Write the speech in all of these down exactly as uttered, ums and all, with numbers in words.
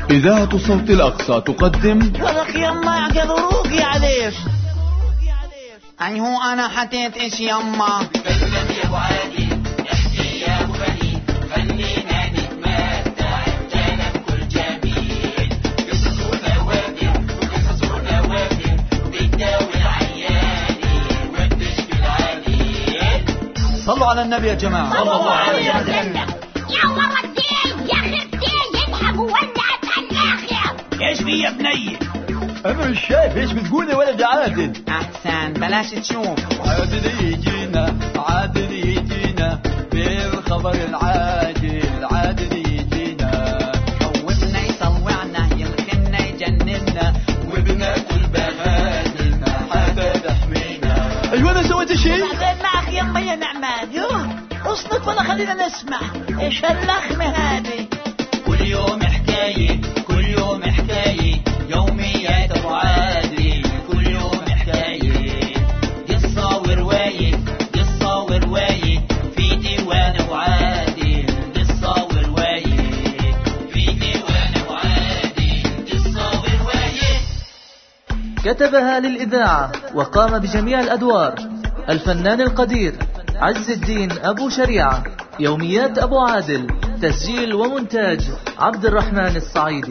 إذاعة صوت الأقصى تقدم ولك يما اعقدروك يا عليش. أي هو أنا حطيت إيش يما بسم يا أبو عادي احكي يا أبو غني خلينا نتمتع بكلام كل جميل قصص ونوادر وقصص ونوادر وبتداوي العياني وبتشفي العليل. صلوا على النبي يا جماعة. صلى الله عليه وسلم. يا ورا الدين يا خرتين ينحب ولعت الآخر. ايش في يا بني؟ أنا مش شايف إيش بتقول يا ولد عادل. أحسن بلاش تشوف. عادل يجينا عادل يجينا بالخبر العاجل عادل يجينا خوفنا يطوعنا يلخنا يجننا وبناكل بغانينا حتى تحمينا. أيوة أنا سويت شيء؟ معك يما يا نعمان. يوه اصنت ولا خلينا نسمع ايش هاللخمة هذه. كل يوم حكاية كل يوم حكاية يوميات أبو عادل كل يوم حكاية قصة ورواية قصة ورواية في ديوان أبو عادل قصة ورواية في ديوان أبو عادل قصة ورواية. كتبها للإذاعة وقام بجميع الأدوار الفنان القدير عز الدين أبو شريعة. يوميات أبو عادل، تسجيل ومونتاج عبد الرحمن الصعيدي.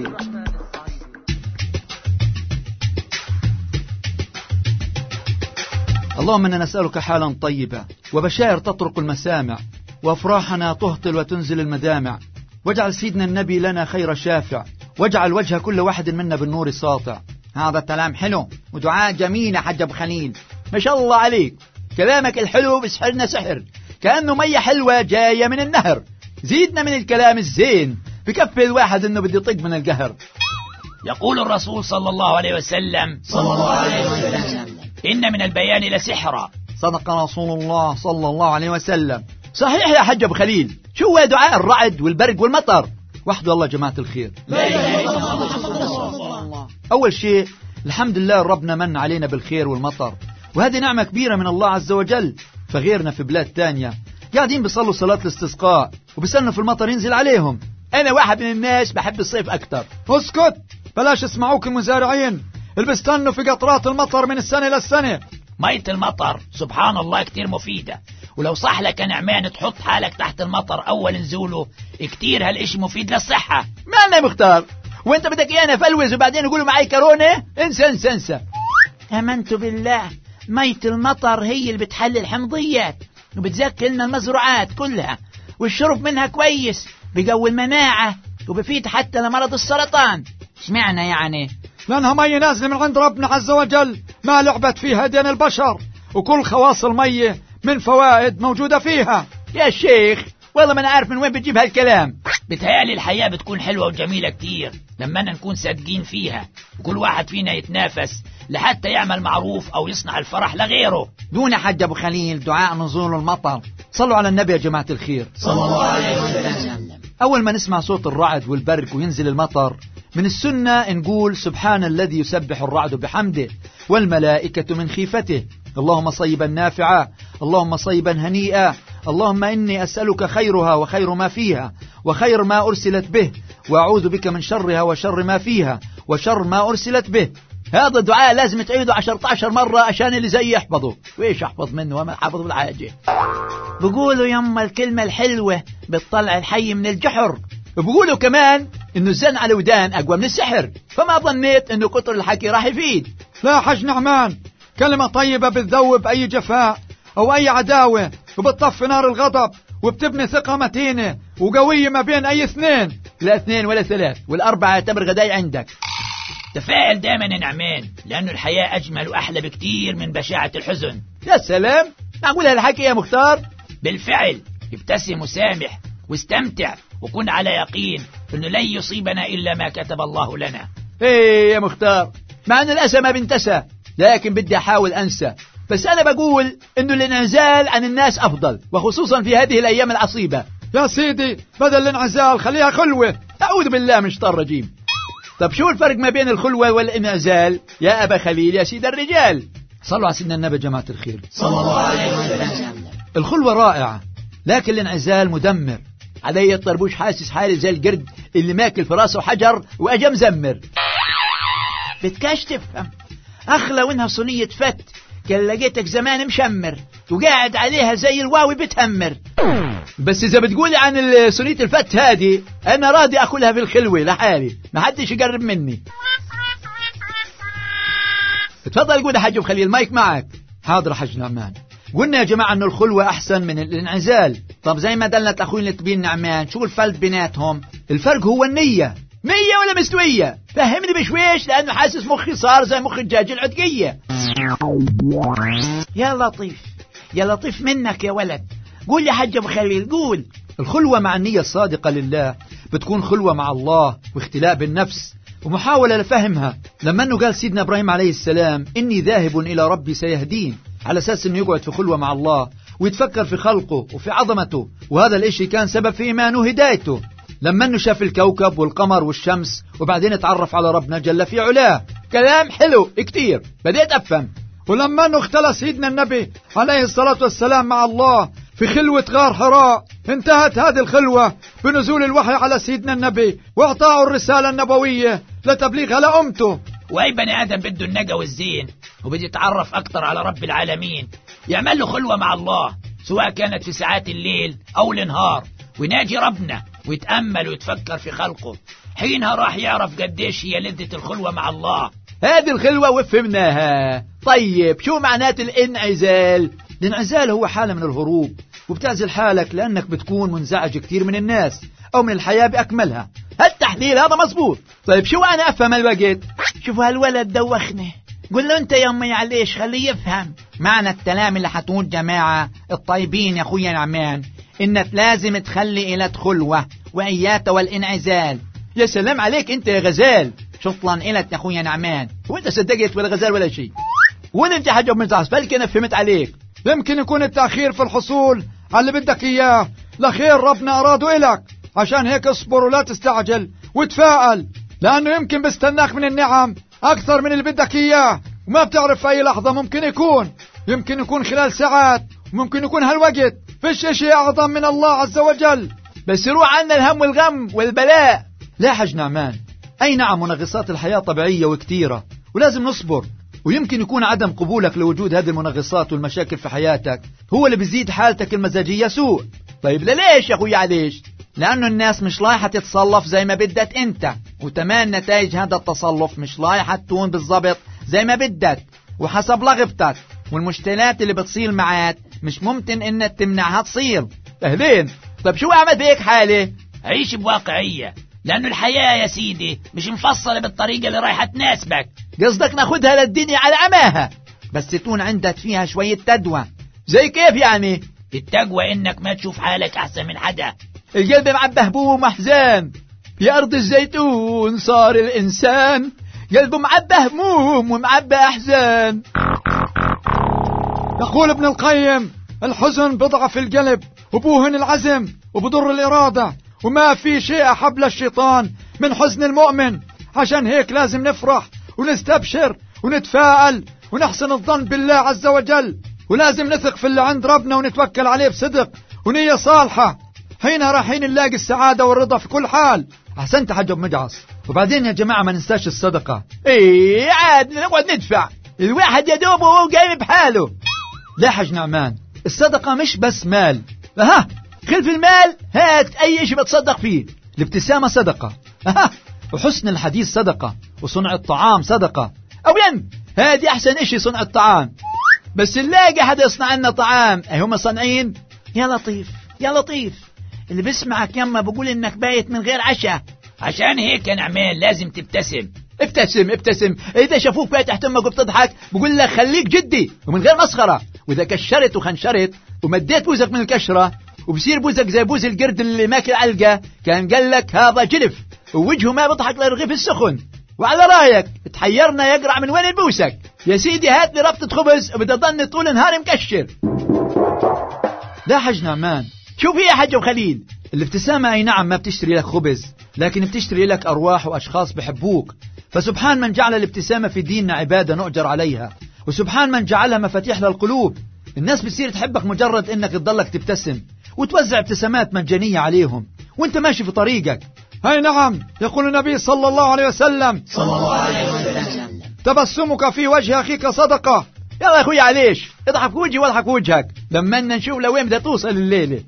اللهم إنا نسألك حالا طيبة وبشائر تطرق المسامع وأفراحنا تهطل وتنزل المدامع، واجعل سيدنا النبي لنا خير شافع، واجعل وجه كل واحد منا بالنور ساطع. هذا كلام حلو ودعاء جميل يا حج أبو خليل، ما شاء الله عليك. كلامك الحلو بسحرنا سحر كأنه مية حلوة جاية من النهر. زيدنا من الكلام الزين بكفي الواحد إنه بده يطق من القهر. يقول الرسول صلى الله عليه وسلم صلى الله عليه وسلم إن من البيان لسحرا. صدق رسول الله صلى الله عليه وسلم. صحيح يا حج أبو خليل. شو هو دعاء الرعد والبرق والمطر؟ وحده الله جماعة الخير. لا إله إلا الله. أول شيء الحمد لله ربنا من علينا بالخير والمطر، وهذه نعمة كبيرة من الله عز وجل. فغيرنا في بلاد تانية قاعدين بيصلوا صلاة الاستسقاء وبيستنوا في المطر ينزل عليهم. أنا واحد من الناس بحب الصيف أكتر. اسكت بلاش اسمعوك المزارعين اللي بيستنوا في قطرات المطر من السنة للسنة. مية المطر سبحان الله كتير مفيدة، ولو صح لك يا نعمان تحط حالك تحت المطر أول نزوله كتير هالإشي مفيد للصحة. ما أنا مختار وانت بدك ايانا فلوز وبعدين يقولوا معي كورونا. انسى انسى انسى. امنت بالله مية المطر هي اللي بتحل الحمضيات وبتزكي لنا المزروعات كلها، والشرب منها كويس بيقوي المناعة وبفيد حتى لمرض السرطان. سمعنا يعني لأنها مية نازلة من عند ربنا عز وجل ما لعبت فيها دين البشر، وكل خواص المية من فوائد موجودة فيها. يا شيخ والله ما أنا عارف من وين بتجيب هالكلام. بتهيألي الحياة بتكون حلوة وجميلة كتير لما نكون صادقين فيها، وكل واحد فينا يتنافس لحتى يعمل معروف أو يصنع الفرح لغيره. دون حج أبو خليل دعاء نزول المطر. صلوا على النبي يا جماعة الخير صلى الله عليه وسلم. أول ما نسمع صوت الرعد والبرق وينزل المطر من السنة نقول سبحان الذي يسبح الرعد بحمده والملائكة من خيفته، اللهم صيبا نافعا، اللهم صيبا هنيئا، اللهم إني أسألك خيرها وخير ما فيها وخير ما أرسلت به، وأعوذ بك من شرها وشر ما فيها وشر ما أرسلت به. هذا الدعاء لازم تعيده عشرة عشر مرة عشان اللي زي يحفظه. وإيش أحفظ منه وما حافظ بالحاجة. بقولوا يما الكلمة الحلوة بتطلع الحي من الجحر. بقولوا كمان إنه الزن على الودان أقوى من السحر، فما ظنيت إنه كتر الحكي راح يفيد. لا حج نعمان، كلمة طيبة بتذوب أي جفاء أو أي عداوة وبتطفي نار الغضب وبتبني ثقة متينة وقوية ما بين أي اثنين. لا اثنين ولا ثلاث والأربعة يعتبر غداي عندك. تفائل دائما يا نعمان لأنه الحياة أجمل وأحلى بكتير من بشاعة الحزن. يا سلام معقول هالحكي يا مختار؟ بالفعل ابتسم وسامح واستمتع وكن على يقين أنه لن يصيبنا إلا ما كتب الله لنا. ايه يا مختار، مع أن الأسى ما بنتسى لكن بدي أحاول أنسى. بس أنا بقول أنه الانعزال عن الناس أفضل، وخصوصا في هذه الأيام العصيبة. يا سيدي بدل الانعزال خليها خلوة. أعوذ بالله من الشيطان الرجيم. طب شو الفرق ما بين الخلوة والانعزال يا أبا خليل يا سيد الرجال؟ صلوا على سيدنا النبي جماعة الخير صلى الله عليه وسلم. الخلوة رائعة لكن الانعزال مدمر، علي الطربوش حاسس حالي زي القرد اللي ماكل في راسه حجر وأجا مزمر. بتكاش تفهم أخلى وإنها صينية فت كان لقيتك زمان مشمر وقاعد عليها زي الواوي بتهمر. بس إذا بتقولي عن صينية الفت هذه أنا راضي أكلها في الخلوة لحالي، ما حدش يقرب مني. اتفضل قول يا حاج خليل، المايك معك. حاضر حاج نعمان. قلنا يا جماعة أنه الخلوة أحسن من الانعزال. طب زي ما دلت أخوي النتبين نعمان، شو الفرق بيناتهم؟ الفرق هو النية. مية ولا مستوية؟ فهمني بشويش لأنه حاسس مخي صار زي مخ الدجاج العتقية. يا لطيف يا لطيف منك يا ولد، قول يا حاج أبو خليل قول. الخلوة مع النية الصادقة لله بتكون خلوة مع الله واختلاء بالنفس ومحاولة لفهمها. لما أنه قال سيدنا إبراهيم عليه السلام إني ذاهب إلى ربي سيهدين، على أساس أنه يقعد في خلوة مع الله ويتفكر في خلقه وفي عظمته، وهذا الإشي كان سبب في إيمانه وهدايته. لما أنه شاف الكوكب والقمر والشمس وبعدين اتعرف على ربنا جل في علاه. كلام حلو كتير، بديت أفهم. ولما أنه اختلى سيدنا النبي عليه الصلاة والسلام مع الله في خلوة غار حراء، انتهت هذه الخلوة بنزول الوحي على سيدنا النبي واعطاء الرسالة النبوية لتبليغها لأمته. وأي بني آدم بده النجا والزين وبده يتعرف أكتر على رب العالمين يعمل له خلوة مع الله، سواء كانت في ساعات الليل أو النهار، ويناجي ربنا ويتأمل ويتفكر في خلقه. حينها راح يعرف قديش هي لذة الخلوة مع الله. هذه الخلوة وفهمناها. طيب شو معنات الانعزال؟ الانعزال هو حالة من الهروب، وبتعزل حالك لأنك بتكون منزعج كتير من الناس أو من الحياة بأكملها. هالتحليل هذا مظبوط. طيب شو أنا أفهم الوقت؟ شوف هالولد دوخني، قل له أنت يا أمي عليش خليه يفهم معنى الكلام اللي حتقول جماعة الطيبين يا أخويا نعمان، إنك لازم تخلي إلى خلوة وإياك والانعزال. يا سلام عليك أنت يا غزال. شطلا إلك يا أخويا نعمان، وأنت صدقت ولا غزال ولا شيء. وين أنت حاجة من زعس بلكي أنا فهمت عليك. يمكن يكون التأخير في الحصول على اللي بدك إياه لخير ربنا أراده إلك، عشان هيك اصبر ولا تستعجل وتفائل، لأنه يمكن بستناك من النعم أكثر من اللي بدك إياه، وما بتعرف في أي لحظة ممكن يكون. يمكن يكون خلال ساعات، وممكن يكون هالوقت. فيش شيء أعظم من الله عز وجل. بس روح عنا الهم والغم والبلاء. لا حج نعمان، أي نعم منغصات الحياة طبيعية وكتيرة ولازم نصبر، ويمكن يكون عدم قبولك لوجود هذه المنغصات والمشاكل في حياتك هو اللي بيزيد حالتك المزاجية سوء. طيب ليش يا أخوي عليش؟ لأنه الناس مش لايحة تتصلف زي ما بدك أنت، وتمان نتائج هذا التصلف مش لايحة تكون بالضبط زي ما بدك وحسب رغبتك، والمشكلات اللي بتصير معك مش ممكن إنك تمنعها تصير. أهلين. طب شو أعمل بهيك حالة؟ عيش بواقعية، لأنه الحياة يا سيدي مش مفصلة بالطريقة اللي رايحة تناسبك. قصدك ناخدها للدنيا على عماها، بس تكون عندك فيها شوية تدوى. زي كيف يعني؟ التقوى إنك ما تشوف حالك أحسن من حدا. القلب معبى هموم وأحزان، في أرض الزيتون صار الإنسان قلبه معبى هموم ومعبى أحزان. يقول ابن القيم الحزن بضعف القلب وبوهن العزم وبضر الإرادة، وما في شيء أحب للشيطان من حزن المؤمن. عشان هيك لازم نفرح ونستبشر ونتفائل ونحسن الظن بالله عز وجل، ولازم نثق في اللي عند ربنا ونتوكل عليه بصدق ونية صالحة. حينها رايحين نلاقي السعادة والرضا في كل حال. أحسنت حاج أبو مجعص. وبعدين يا جماعة ما ننساش الصدقة. ايه عاد نقعد ندفع، الواحد يدوبه وهو قايم بحاله. لا حج نعمان، الصدقة مش بس مال. اها خلف المال هات اي شيء بتصدق فيه. الابتسامة صدقة، اها وحسن الحديث صدقة، وصنع الطعام صدقة. اوين هادي احسن اشي صنع الطعام، بس نلاقي حدا يصنع لنا طعام اي هم صنعين. يا لطيف يا لطيف، اللي بسمعك يما بقول انك بايت من غير عشاء. عشان هيك يا نعمان لازم تبتسم. ابتسم ابتسم، اذا شافوك فاتح تمك وبتضحك بقول لك خليك جدي ومن غير مسخرة. واذا كشرت وخنشرت ومديت بوزك من الكشرة وبصير بوزك زي بوز القرد اللي ماكل علقة، كان قال لك هذا جلف ووجهه ما بيضحك للرغيف السخن. وعلى رايك تحيرنا يقرع من وين البوسك يا سيدي، هات لي ربطة خبز وبدي ضل طول نهار مكشر. لا حج نعمان، شو في يا حج وخليل؟ الابتسامة أي نعم ما بتشتري لك خبز، لكن بتشتري لك أرواح وأشخاص بحبوك. فسبحان من جعل الابتسامة في ديننا عبادة نؤجر عليها، وسبحان من جعلها مفاتيح للقلوب. الناس بتصير تحبك مجرد إنك تضلك تبتسم وتوزع ابتسامات مجانية عليهم. وانت ماشي في طريقك. هاي نعم، يقول النبي صلى الله عليه وسلم صلى الله عليه وسلم تبسمك في وجه أخيك صدقة. يلا يا أخوي عليش اضحك وجهي واضحك وجهك، لما نشوف لوين بدها توصل الليلة.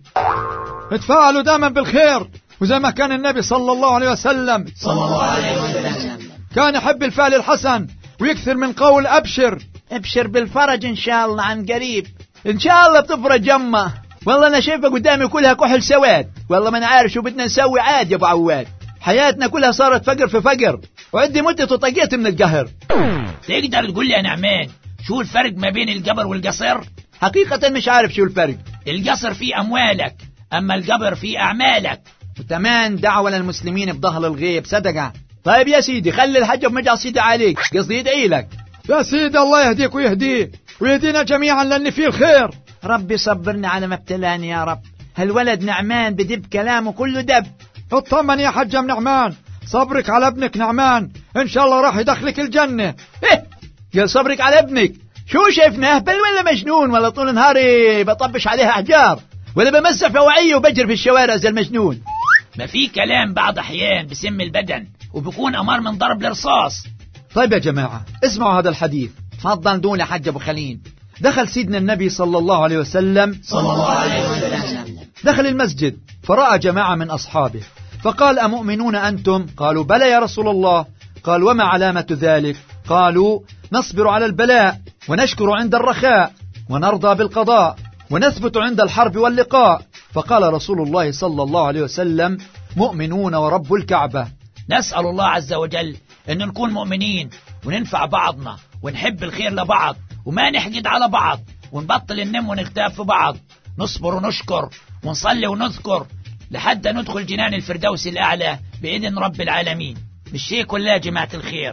اتفاعلوا دائما بالخير، وزي ما كان النبي صلى الله عليه وسلم صلى الله عليه وسلم كان يحب الفعل الحسن ويكثر من قول أبشر. ابشر بالفرج إن شاء الله عن قريب. إن شاء الله بتفرج يما. والله أنا شايفة قدامي كلها كحل سواد، والله ما أنا عارف شو بدنا نسوي. عاد يا أبو عواد، حياتنا كلها صارت فقر في فقر، وعندي مدة وطقيت من القهر. تقدر تقول لي يا نعمان شو الفرق ما بين القبر والقصر؟ حقيقة مش عارف شو الفرق. القصر فيه أموالك، أما القبر فيه أعمالك. وتمان دعوة للمسلمين بظهر الغيب صدقة. طيب يا سيدي خلي الحج بمجع سيدي عليك، قصدي يدعي لك. يا سيدي الله يهديك ويهديه ويهدينا جميعا لأن فيه الخير. ربي صبرنا على ما ابتلاني يا رب. هالولد نعمان بدب كلامه كله دب. اطمن يا حجم نعمان، صبرك على ابنك نعمان إن شاء الله راح يدخلك الجنة. إيه قال صبرك على ابنك؟ شو شايفناه بل ولا مجنون، ولا طول نهاري بطبش عليها أحجار، ولا بمسح فواعيه وبجر في الشوارع زي المجنون؟ ما في كلام بعض أحيان بسم البدن وبكون أمر من ضرب الرصاص. طيب يا جماعة اسمعوا هذا الحديث. تفضل دول يا حج أبو خليل. دخل سيدنا النبي صلى الله عليه وسلم صلى الله عليه وسلم دخل المسجد فرأى جماعة من أصحابه فقال أمؤمنون أنتم؟ قالوا بلى يا رسول الله. قال وما علامة ذلك؟ قالوا نصبر على البلاء ونشكر عند الرخاء ونرضى بالقضاء ونثبت عند الحرب واللقاء. فقال رسول الله صلى الله عليه وسلم مؤمنون ورب الكعبة. نسأل الله عز وجل أن نكون مؤمنين وننفع بعضنا ونحب الخير لبعض وما نحقد على بعض ونبطل النم ونغتاب في بعض، نصبر ونشكر ونصلي ونذكر لحد ندخل جنان الفردوس الأعلى بإذن رب العالمين. مش هيك ولا يا جماعة الخير؟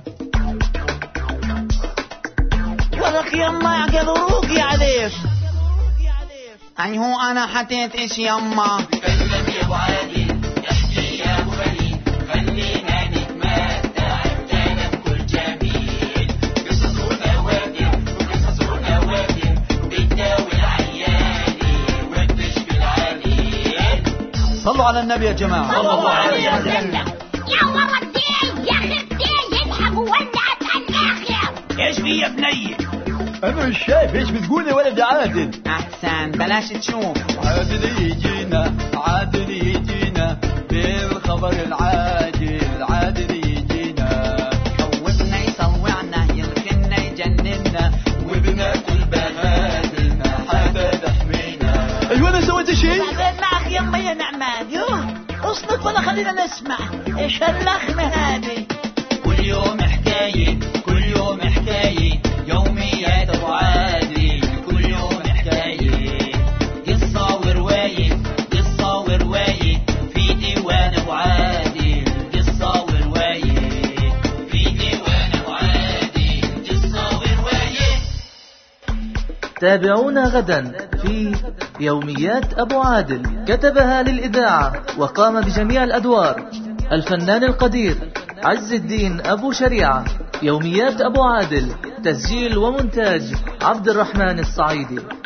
ولك يما يعقل روقي عليك. يعني هو أنا حتيت إيش يما؟ تكلم يا أبو عادل، احكي يا أبو خليل، خلينا نتمتع بجانب كل جميل. قصص ونوادر وقصص ونوادر بتداوي العياني وتشفي العليل. صلوا على النبي يا جماعة. صلى الله عليه وسلم. يا ولدي يا خفتي يضحك وولعت الآخر. ايش في يا بني؟ أنا مش شايف ايش بتقول يا ولد عادل. أحسن بلاش تشوف. عادل يجينا عادل يجينا بالخبر العاجل، عادل يجينا خوفنا يصوعنا يلخنا يجننا وبناكل بهادلنا حتى تحمينا. ايوه انا سويت شيء؟ بعدين معك يما يا نعمان. يوه اصمت ولا خلينا نسمع ايش هاللخمة هذه. كل يوم حكاية كل يوم حكاية يوميات أبو عادل، كل يوم حكاية قصة ورواية قصة ورواية في ديوان أبو عادل. قصة ورواية في ديوان أبو عادل. قصة ورواية. تابعونا غدا في يوميات أبو عادل. كتبها للإذاعة وقام بجميع الأدوار الفنان القدير عز الدين أبو شريعة. يوميات أبو عادل تسجيل ومونتاج عبد الرحمن الصعيدي.